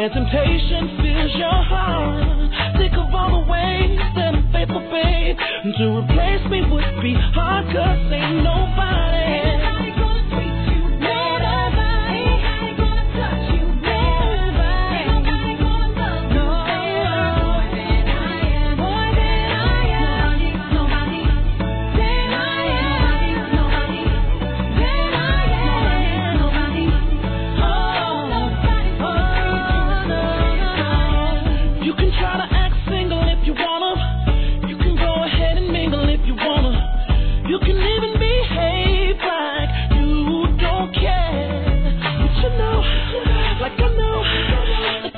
And temptation fills your heart. Think of all the ways that I'm faithful, babe. To replace me would be hard, 'cause ain't nobody